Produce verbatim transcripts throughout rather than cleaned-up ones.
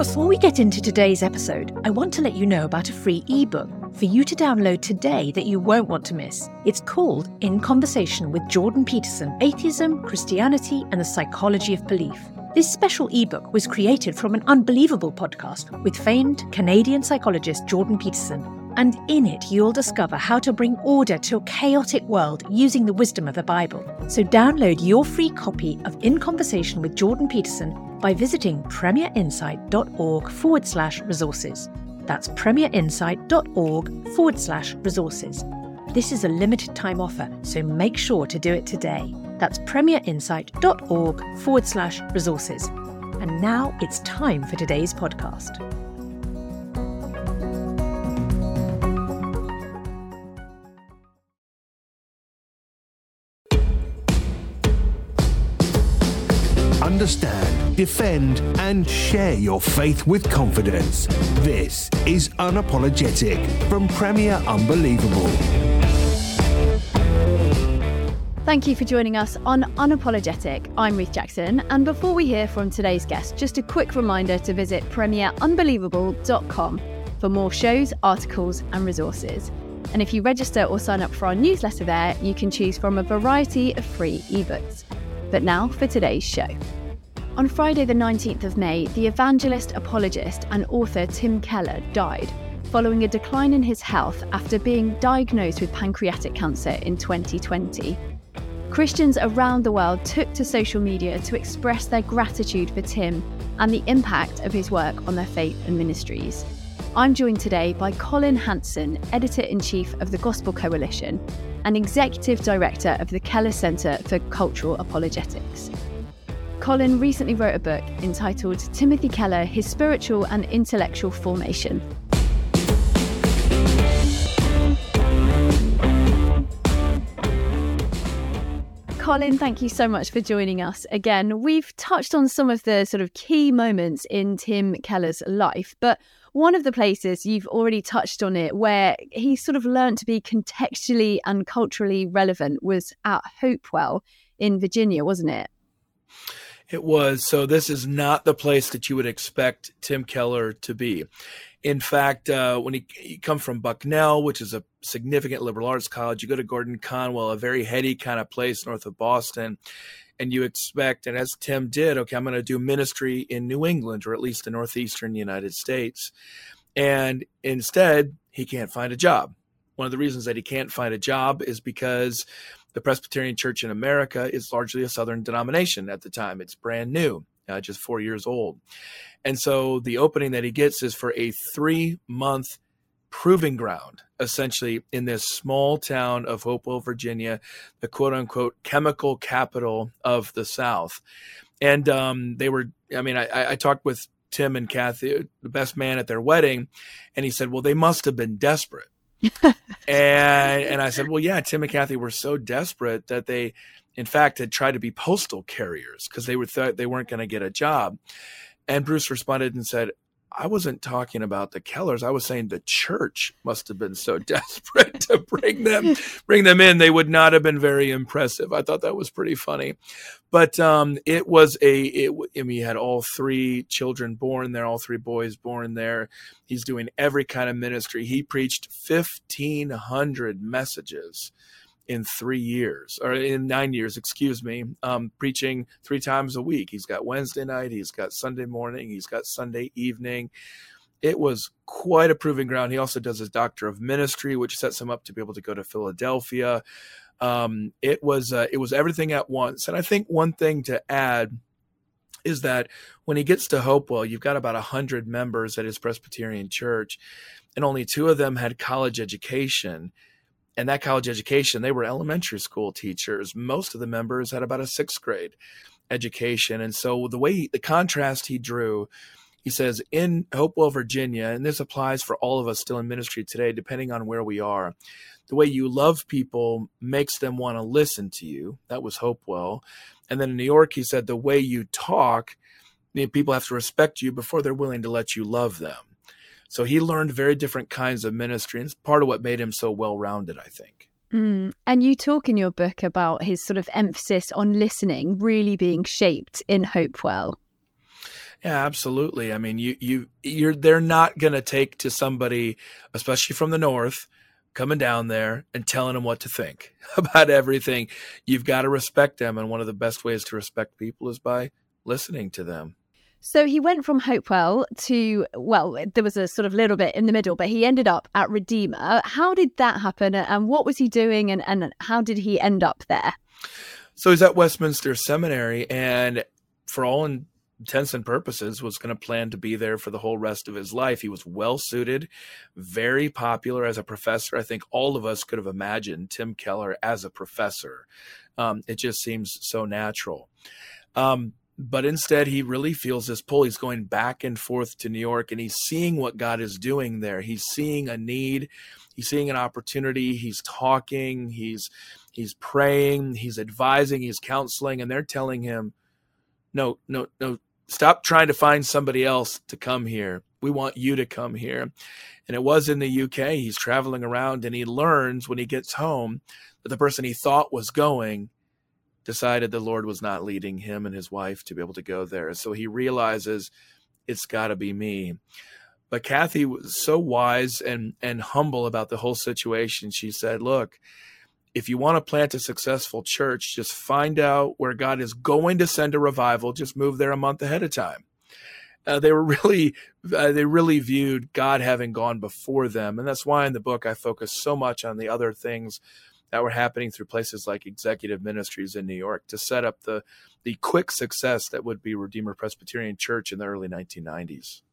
Before we get into today's episode, I want to let you know about a free ebook for you to download today that you won't want to miss. It's called In Conversation with Jordan Peterson, Atheism, Christianity, and the Psychology of Belief. This special ebook was created from an unbelievable podcast with famed Canadian psychologist Jordan Peterson. And in it, you'll discover how to bring order to a chaotic world using the wisdom of the Bible. So download your free copy of In Conversation with Jordan Peterson by visiting premierinsight.org forward slash resources. That's premierinsight.org forward slash resources. This is a limited time offer, so make sure to do it today. That's premierinsight.org forward slash resources. And now it's time for today's podcast. Understand, defend, and share your faith with confidence. This is Unapologetic from Premier Unbelievable. Thank you for joining us on Unapologetic. I'm Ruth Jackson, and before we hear from today's guest, just a quick reminder to visit premier unbelievable dot com for more shows, articles, and resources. And if you register or sign up for our newsletter there, you can choose from a variety of free ebooks. But now for today's show. On Friday the nineteenth of May, the evangelist, apologist and author Tim Keller died following a decline in his health after being diagnosed with pancreatic cancer in twenty twenty. Christians around the world took to social media to express their gratitude for Tim and the impact of his work on their faith and ministries. I'm joined today by Colin Hanson, Editor-in-Chief of the Gospel Coalition and Executive Director of the Keller Centre for Cultural Apologetics. Colin recently wrote a book entitled Timothy Keller, His Spiritual and Intellectual Formation. Colin, thank you so much for joining us again. We've touched on some of the sort of key moments in Tim Keller's life, but one of the places you've already touched on it where he sort of learned to be contextually and culturally relevant was at Hopewell in Virginia, wasn't it? It was. So this is not the place that you would expect Tim Keller to be. In fact, uh, when he, he comes from Bucknell, which is a significant liberal arts college, you go to Gordon Conwell, a very heady kind of place north of Boston, and you expect, and as Tim did, okay, I'm going to do ministry in New England, or at least the northeastern United States. And instead, he can't find a job. One of the reasons that he can't find a job is because the Presbyterian Church in America is largely a Southern denomination at the time. It's brand new, uh, just four years old. And so the opening that he gets is for a three-month proving ground, essentially, in this small town of Hopewell, Virginia, the quote-unquote chemical capital of the South. And um, they were, I mean, I, I talked with Tim and Kathy, the best man at their wedding, and he said, well, they must have been desperate. and and I said, well, yeah, Tim and Kathy were so desperate that they, in fact, had tried to be postal carriers because they were thought they weren't going to get a job. And Bruce responded and said, I wasn't talking about the Kellers. I was saying the church must have been so desperate to bring them bring them in. They would not have been very impressive. I thought that was pretty funny. But um, it was a, it, I mean, he had all three children born there, all three boys born there. He's doing every kind of ministry. He preached fifteen hundred messages in three years, or in nine years, excuse me, um, preaching three times a week. He's got Wednesday night, he's got Sunday morning, he's got Sunday evening. It was quite a proving ground. He also does his Doctor of Ministry, which sets him up to be able to go to Philadelphia. Um, it was uh, it was everything at once. And I think one thing to add is that when he gets to Hopewell, you've got about one hundred members at his Presbyterian church, and only two of them had college education. And that college education, they were elementary school teachers. Most of the members had about a sixth grade education. And so the way, the contrast he drew, he says, in Hopewell, Virginia, and this applies for all of us still in ministry today, depending on where we are, the way you love people makes them want to listen to you. That was Hopewell. And then in New York, he said, the way you talk, people have to respect you before they're willing to let you love them. So he learned very different kinds of ministry, and it's part of what made him so well-rounded, I think. Mm. And you talk in your book about his sort of emphasis on listening really being shaped in Hopewell. Yeah, absolutely. I mean, you you you're they're not going to take to somebody, especially from the north, coming down there and telling them what to think about everything. You've got to respect them, and one of the best ways to respect people is by listening to them. So he went from Hopewell to, well, there was a sort of little bit in the middle, but he ended up at Redeemer. How did that happen, and what was he doing, and, and how did he end up there? So he's at Westminster Seminary, and for all intents and purposes was going to plan to be there for the whole rest of his life. He was well suited, very popular as a professor. I think all of us could have imagined Tim Keller as a professor. Um, it just seems so natural. Um, But instead, he really feels this pull. He's going back and forth to New York, and he's seeing what God is doing there. He's seeing a need. He's seeing an opportunity. He's talking. He's he's praying. He's advising. He's counseling. And they're telling him, no, no, no, stop trying to find somebody else to come here. We want you to come here. And it was in the U K. He's traveling around, and he learns when he gets home that the person he thought was going decided the Lord was not leading him and his wife to be able to go there. So he realizes it's got to be me. But Kathy was so wise and, and humble about the whole situation. She said, look, if you want to plant a successful church, just find out where God is going to send a revival. Just move there a month ahead of time. Uh, they were really, uh, they really viewed God having gone before them. And that's why in the book, I focus so much on the other things that were happening through places like Executive Ministries in New York to set up the the quick success that would be Redeemer Presbyterian Church in the early nineteen nineties.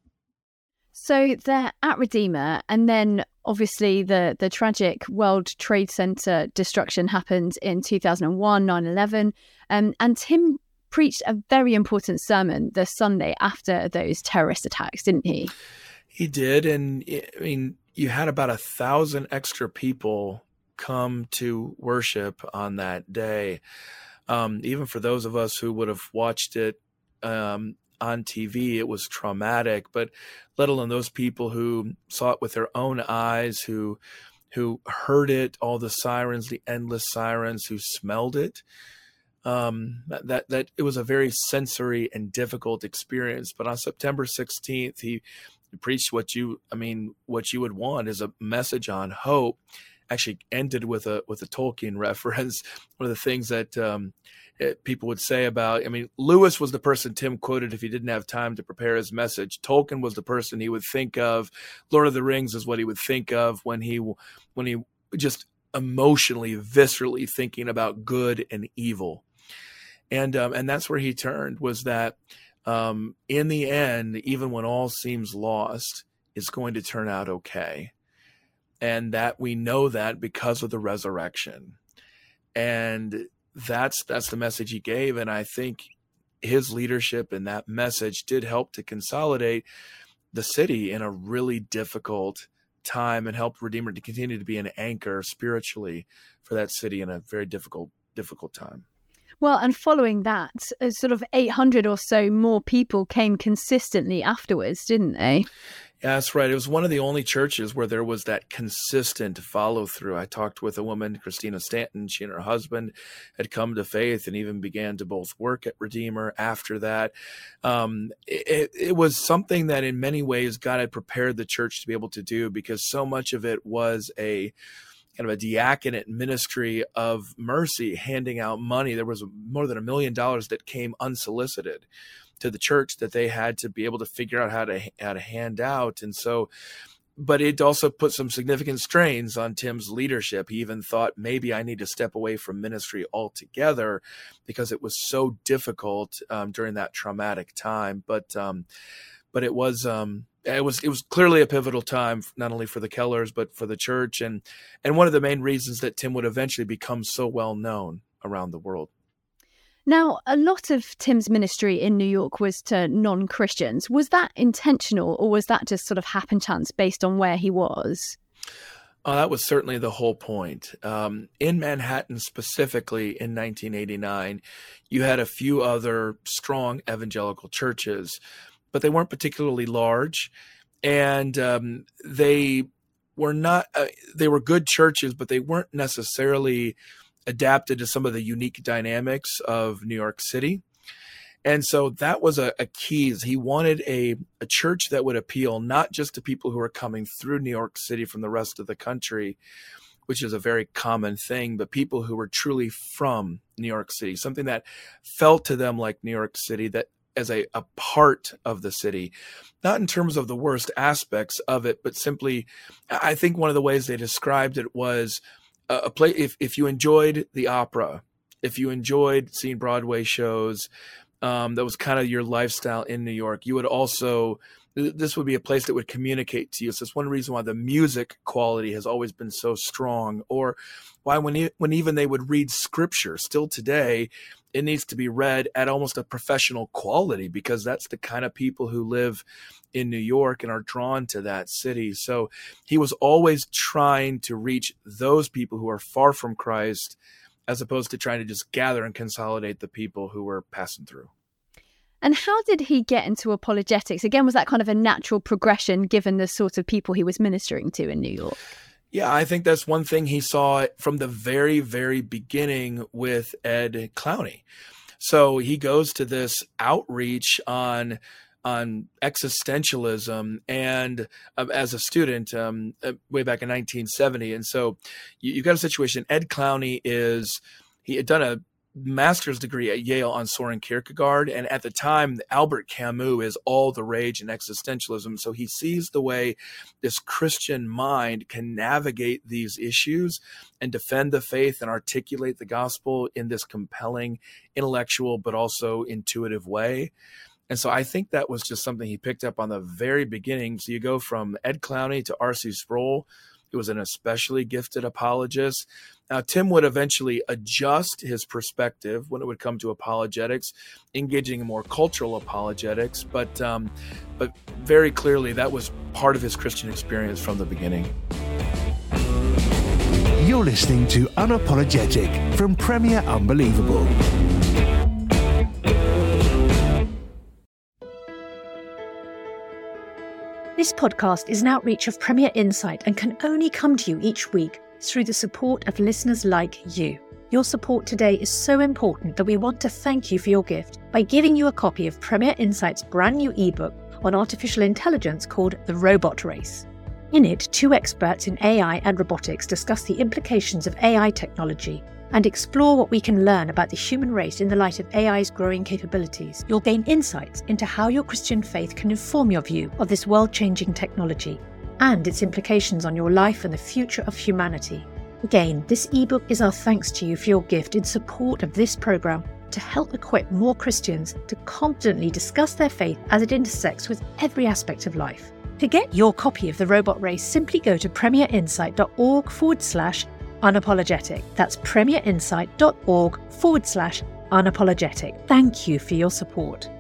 So they're at Redeemer, and then obviously the, the tragic World Trade Center destruction happened in two thousand one, nine eleven, um, and Tim preached a very important sermon the Sunday after those terrorist attacks, didn't he? He did, and I mean, you had about a thousand extra people come to worship on that day. Um, even for those of us who would have watched it um, on T V, it was traumatic, but let alone those people who saw it with their own eyes, who who heard it, all the sirens, the endless sirens, who smelled it. Um, that, that, that it was a very sensory and difficult experience. But on September sixteenth, he, he preached what you, I mean, what you would want is a message on hope. Actually ended with a with a Tolkien reference. One of the things that um, it, people would say about, I mean, Lewis was the person Tim quoted if he didn't have time to prepare his message. Tolkien was the person he would think of. Lord of the Rings is what he would think of when he when he just emotionally, viscerally thinking about good and evil. And um, and that's where he turned, was that um, in the end, even when all seems lost, it's going to turn out okay. And that we know that because of the resurrection. And that's that's the message he gave. And I think his leadership and that message did help to consolidate the city in a really difficult time and help Redeemer to continue to be an anchor spiritually for that city in a very difficult, difficult time. Well, and following that, uh, sort of eight hundred or so more people came consistently afterwards, didn't they? Yeah, that's right. It was one of the only churches where there was that consistent follow through. I talked with a woman, Christina Stanton. She and her husband had come to faith and even began to both work at Redeemer after that. Um, it, it was something that in many ways God had prepared the church to be able to do, because so much of it was a kind of a diaconate ministry of mercy, handing out money. There was more than a million dollars that came unsolicited to the church that they had to be able to figure out how to how to hand out. And so, but it also put some significant strains on Tim's leadership. He even thought, maybe I need to step away from ministry altogether because it was so difficult um, during that traumatic time. But um, but it was um, it was it was clearly a pivotal time, not only for the Kellers but for the church, and and one of the main reasons that Tim would eventually become so well known around the world. Now, a lot of Tim's ministry in New York was to non-Christians. Was that intentional, or was that just sort of happen chance based on where he was? Uh, that was certainly the whole point. Um, in Manhattan specifically in nineteen eighty-nine, you had a few other strong evangelical churches, but they weren't particularly large. And um, they were not, uh, they were good churches, but they weren't necessarily adapted to some of the unique dynamics of New York City. And so that was a, a key. He wanted a, a church that would appeal not just to people who are coming through New York City from the rest of the country, which is a very common thing, but people who were truly from New York City, something that felt to them like New York City, that as a, a part of the city, not in terms of the worst aspects of it, but simply, I think one of the ways they described it was a, a place, if, if you enjoyed the opera, if you enjoyed seeing Broadway shows, um, that was kind of your lifestyle in New York, you would also, this would be a place that would communicate to you. So it's one reason why the music quality has always been so strong, or why when, when even they would read scripture still today, it needs to be read at almost a professional quality, because that's the kind of people who live in New York and are drawn to that city. So he was always trying to reach those people who are far from Christ, as opposed to trying to just gather and consolidate the people who were passing through. And how did he get into apologetics? Again, was that kind of a natural progression given the sort of people he was ministering to in New York? Yeah, I think that's one thing he saw from the very, very beginning with Ed Clowney. So he goes to this outreach on on existentialism, and uh, as a student um, uh, way back in nineteen seventy. And so you, you've got a situation. Ed Clowney is, he had done a master's degree at Yale on Soren Kierkegaard. And at the time, Albert Camus is all the rage in existentialism. So he sees the way this Christian mind can navigate these issues and defend the faith and articulate the gospel in this compelling, intellectual, but also intuitive way. And so I think that was just something he picked up on the very beginning. So you go from Ed Clowney to R C Sproul, who was an especially gifted apologist. Now, Tim would eventually adjust his perspective when it would come to apologetics, engaging in more cultural apologetics. But, um, but very clearly, that was part of his Christian experience from the beginning. You're listening to Unapologetic from Premier Unbelievable. This podcast is an outreach of Premier Insight and can only come to you each week through the support of listeners like you. Your support today is so important that we want to thank you for your gift by giving you a copy of Premier Insight's brand new ebook on artificial intelligence called The Robot Race. In it, two experts in A I and robotics discuss the implications of A I technology and explore what we can learn about the human race in the light of A I's growing capabilities. You'll gain insights into how your Christian faith can inform your view of this world-changing technology and its implications on your life and the future of humanity. Again, this ebook is our thanks to you for your gift in support of this program to help equip more Christians to confidently discuss their faith as it intersects with every aspect of life. To get your copy of The Robot Race, simply go to premierinsight.org forward slash unapologetic. That's premierinsight.org forward slash unapologetic. Thank you for your support.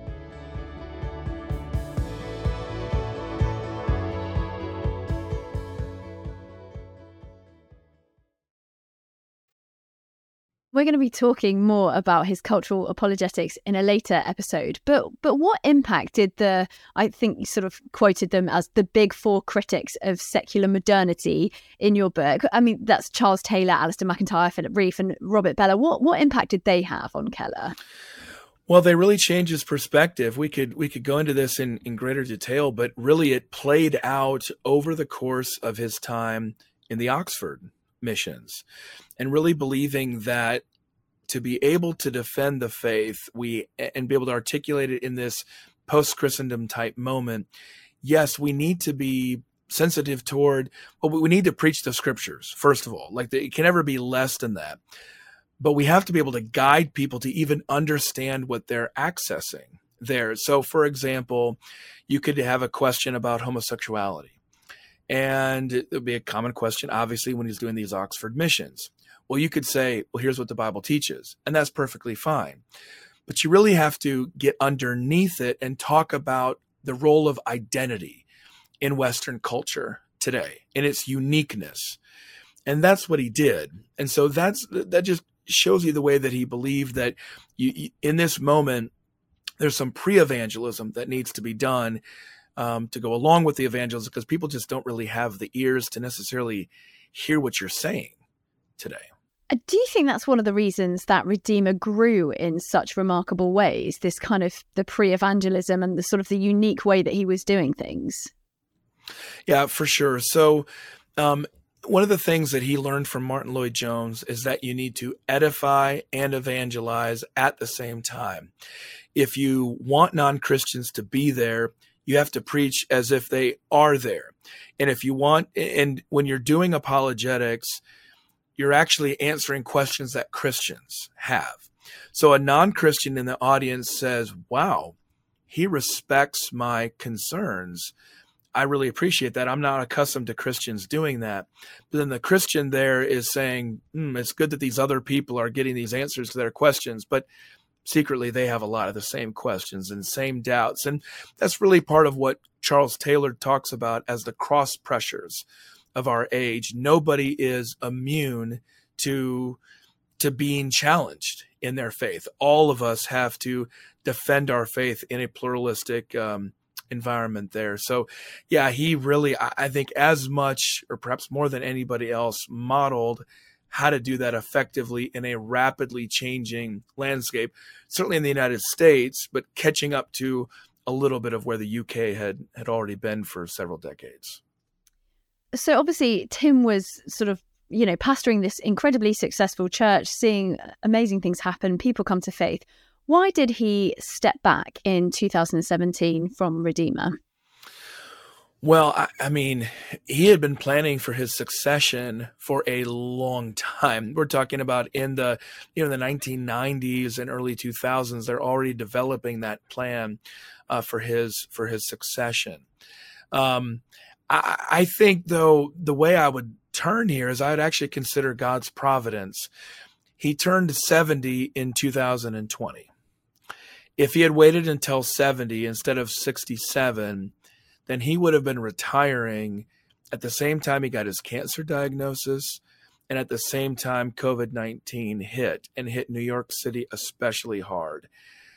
We're going to be talking more about his cultural apologetics in a later episode. But but what impact did the, I think you sort of quoted them as the big four critics of secular modernity in your book. I mean, that's Charles Taylor, Alistair McIntyre, Philip Rieff and Robert Bellah. What what impact did they have on Keller? Well, they really changed his perspective. We could we could go into this in, in greater detail, but really it played out over the course of his time in the Oxford missions, and really believing that to be able to defend the faith, we and be able to articulate it in this post-Christendom type moment, yes, we need to be sensitive toward, well, we need to preach the scriptures, first of all. Like, it can never be less than that. But we have to be able to guide people to even understand what they're accessing there. So, for example, you could have a question about homosexuality. And it would be a common question, obviously, when he's doing these Oxford missions. Well, you could say, well, here's what the Bible teaches, and that's perfectly fine. But you really have to get underneath it and talk about the role of identity in Western culture today and its uniqueness. And that's what he did. And so that's that just shows you the way that he believed that you, in this moment, there's some pre-evangelism that needs to be done um, to go along with the evangelism, because people just don't really have the ears to necessarily hear what you're saying today. Do you think that's one of the reasons that Redeemer grew in such remarkable ways, this kind of the pre-evangelism and the sort of the unique way that he was doing things? Yeah, for sure. So um, one of the things that he learned from Martin Lloyd-Jones is that you need to edify and evangelize at the same time. If you want non-Christians to be there, you have to preach as if they are there. And if you want, and when you're doing apologetics, you're actually answering questions that Christians have. So a non-Christian in the audience says, wow, he respects my concerns. I really appreciate that. I'm not accustomed to Christians doing that. But then the Christian there is saying, mm, it's good that these other people are getting these answers to their questions, but secretly they have a lot of the same questions and same doubts. And that's really part of what Charles Taylor talks about as the cross pressures of our age. Nobody is immune to, to being challenged in their faith. All of us have to defend our faith in a pluralistic um, environment there. So yeah, he really, I, I think as much or perhaps more than anybody else modeled how to do that effectively in a rapidly changing landscape, certainly in the United States, but catching up to a little bit of where the U K had, had already been for several decades. So obviously Tim was sort of, you know, pastoring this incredibly successful church, seeing amazing things happen, people come to faith. Why did he step back in two thousand seventeen from Redeemer? Well, I, I mean, he had been planning for his succession for a long time. We're talking about in the, you know, the nineteen nineties and early two thousands, they're already developing that plan uh, for his for his succession. Um, I, I think, though, the way I would turn here is I would actually consider God's providence. He turned seventy in two thousand twenty. If he had waited until seventy instead of sixty-seven, then he would have been retiring at the same time he got his cancer diagnosis and at the same time COVID nineteen hit and hit New York City especially hard.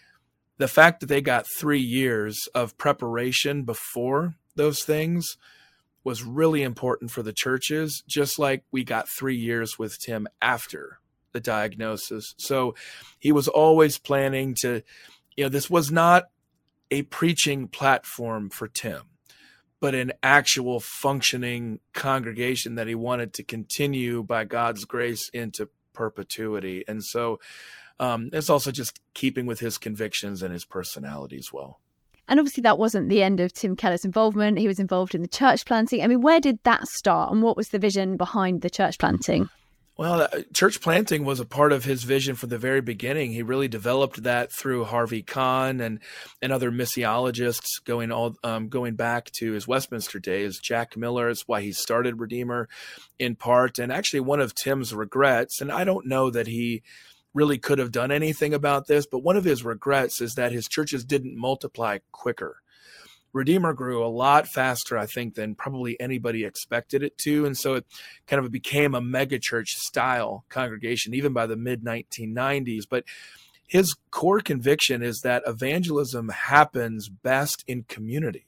The fact that they got three years of preparation before those things was really important for the churches, just like we got three years with Tim after the diagnosis. So he was always planning to, you know, this was not a preaching platform for Tim, but an actual functioning congregation that he wanted to continue by God's grace into perpetuity. And so um, it's also just keeping with his convictions and his personality as well. And obviously that wasn't the end of Tim Keller's involvement. He was involved in the church planting. I mean, where did that start and what was the vision behind the church planting? Well, church planting was a part of his vision from the very beginning. He really developed that through Harvey Kahn and, and other missiologists going all um, going back to his Westminster days. Jack Miller is why he started Redeemer in part. And actually one of Tim's regrets, and I don't know that he really could have done anything about this, but one of his regrets is that his churches didn't multiply quicker. Redeemer grew a lot faster, I think, than probably anybody expected it to. And so it kind of became a megachurch style congregation, even by the mid nineteen nineties. But his core conviction is that evangelism happens best in community,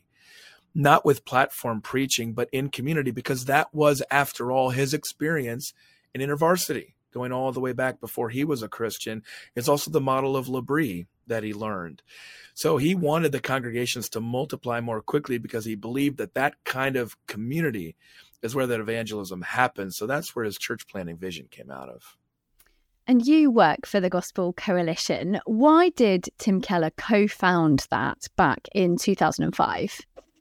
not with platform preaching, but in community, because that was, after all, his experience in InterVarsity, going all the way back before he was a Christian. It's also the model of L'Abri that he learned. So he wanted the congregations to multiply more quickly because he believed that that kind of community is where that evangelism happens. So that's where his church planting vision came out of. And you work for the Gospel Coalition. Why did Tim Keller co-found that back in two thousand five?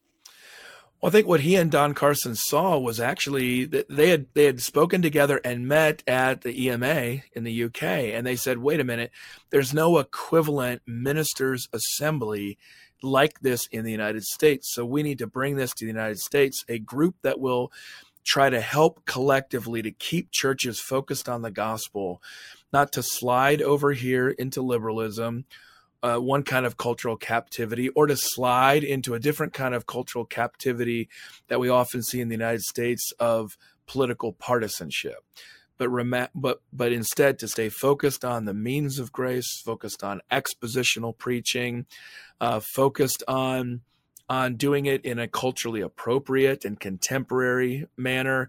Well, I think what he and Don Carson saw was actually that they had they had spoken together and met at the E M A in the U K, and they said, wait a minute, there's no equivalent ministers' assembly like this in the United States. So we need to bring this to the United States, a group that will try to help collectively to keep churches focused on the gospel, not to slide over here into liberalism, Uh, one kind of cultural captivity, or to slide into a different kind of cultural captivity that we often see in the United States of political partisanship. But, rem- but, but instead to stay focused on the means of grace, focused on expositional preaching, uh, focused on, on doing it in a culturally appropriate and contemporary manner,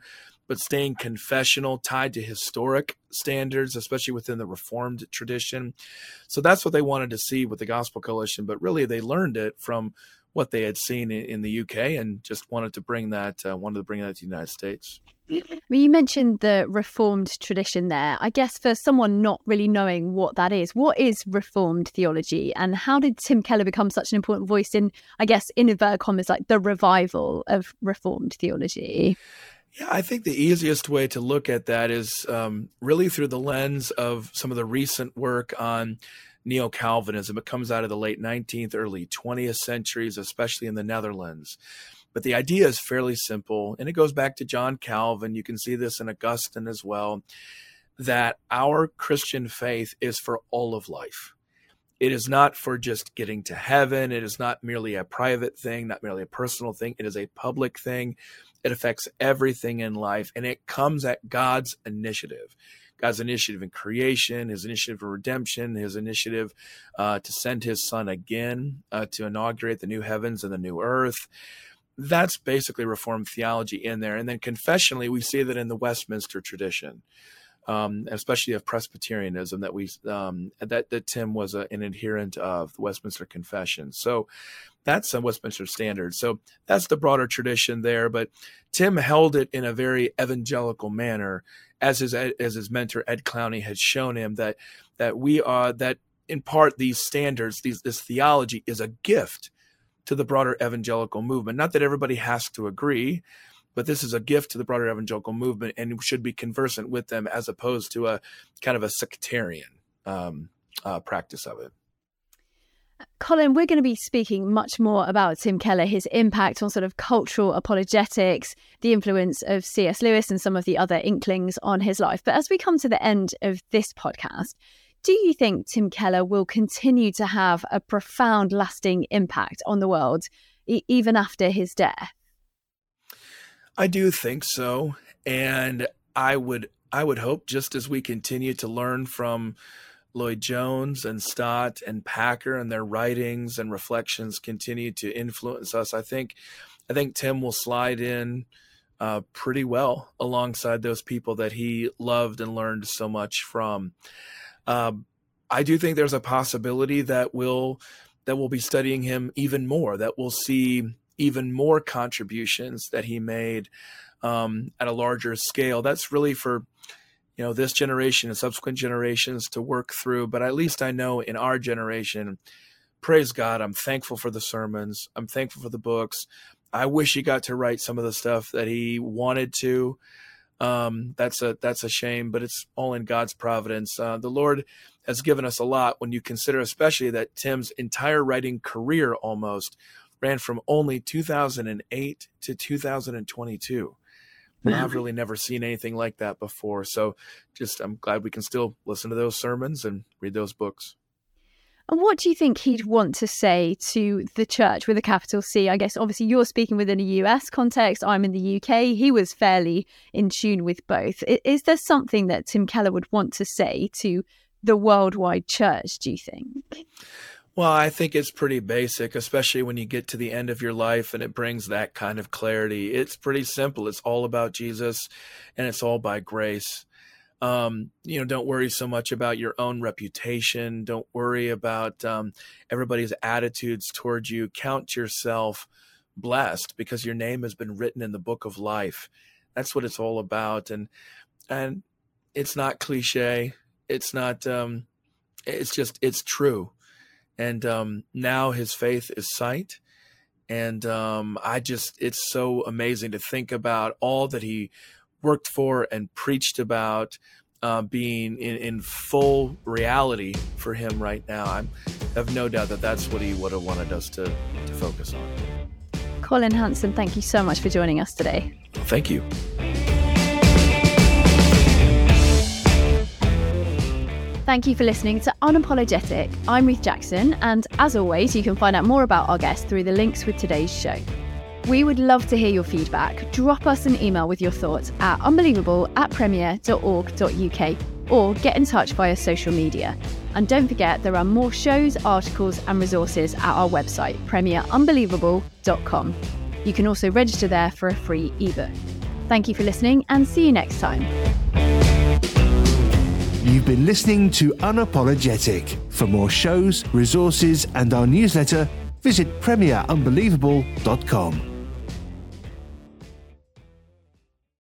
but staying confessional, tied to historic standards, especially within the Reformed tradition. So that's what they wanted to see with the Gospel Coalition, but really they learned it from what they had seen in, in the U K and just wanted to bring that, uh, wanted to bring that to the United States. I mean, you mentioned the Reformed tradition there. I guess for someone not really knowing what that is, what is Reformed theology, and how did Tim Keller become such an important voice in, I guess, in inverted commas, like the revival of Reformed theology? Yeah, I think the easiest way to look at that is um, really through the lens of some of the recent work on neo-Calvinism. It comes out of the late nineteenth, early twentieth centuries, especially in the Netherlands. But the idea is fairly simple, and it goes back to John Calvin. You can see this in Augustine as well, that our Christian faith is for all of life. It is not for just getting to heaven. It is not merely a private thing, not merely a personal thing. It is a public thing. It affects everything in life, and it comes at God's initiative. God's initiative in creation, his initiative for redemption, his initiative uh, to send his son again uh, to inaugurate the new heavens and the new earth. That's basically Reformed theology in there. And then confessionally, we see that in the Westminster tradition, um, especially of Presbyterianism, that we um, that, that Tim was a, an adherent of the Westminster Confession. So that's a Westminster Standard. So that's the broader tradition there. But Tim held it in a very evangelical manner, as his as his mentor Ed Clowney had shown him, that that we are that in part these standards, these this theology is a gift to the broader evangelical movement. Not that everybody has to agree, but this is a gift to the broader evangelical movement, and should be conversant with them as opposed to a kind of a sectarian um, uh, practice of it. Colin, we're going to be speaking much more about Tim Keller, his impact on sort of cultural apologetics, the influence of C S Lewis and some of the other inklings on his life. But as we come to the end of this podcast, do you think Tim Keller will continue to have a profound, lasting impact on the world, e- even after his death? I do think so. And I would I would hope, just as we continue to learn from Lloyd-Jones and Stott and Packer and their writings and reflections continue to influence us, I think I think Tim will slide in uh, pretty well alongside those people that he loved and learned so much from. Um, I do think there's a possibility that we'll that we'll be studying him even more, that we'll see even more contributions that he made um, at a larger scale. That's really for, you know, this generation and subsequent generations to work through. But at least I know in our generation, praise God, I'm thankful for the sermons. I'm thankful for the books. I wish he got to write some of the stuff that he wanted to. Um, that's a that's a shame, but it's all in God's providence. Uh, the Lord has given us a lot when you consider especially that Tim's entire writing career almost ran from only two thousand eight to two thousand twenty-two. And I've really never seen anything like that before. So just I'm glad we can still listen to those sermons and read those books. And what do you think he'd want to say to the church with a capital C? I guess obviously you're speaking within a U S context. I'm in the U K. He was fairly in tune with both. Is there something that Tim Keller would want to say to the worldwide church, do you think? Well, I think it's pretty basic, especially when you get to the end of your life and it brings that kind of clarity. It's pretty simple. It's all about Jesus, and it's all by grace. Um, you know, don't worry so much about your own reputation. Don't worry about um, everybody's attitudes towards you. Count yourself blessed because your name has been written in the book of life. That's what it's all about. And and it's not cliche. It's not, um, it's just, it's true. And um, now his faith is sight. And um, I just, it's so amazing to think about all that he worked for and preached about uh, being in, in full reality for him right now. I have no doubt that that's what he would have wanted us to, to focus on. Colin Hanson, thank you so much for joining us today. Thank you. Thank you for listening to Unapologetic. I'm Ruth Jackson, and as always, you can find out more about our guests through the links with today's show. We would love to hear your feedback. Drop us an email with your thoughts at unbelievable at premier dot org dot uk or get in touch via social media. And don't forget, there are more shows, articles and resources at our website, premier unbelievable dot com. You can also register there for a free ebook. Thank you for listening and see you next time. You've been listening to Unapologetic. For more shows, resources, and our newsletter, visit premier unbelievable dot com.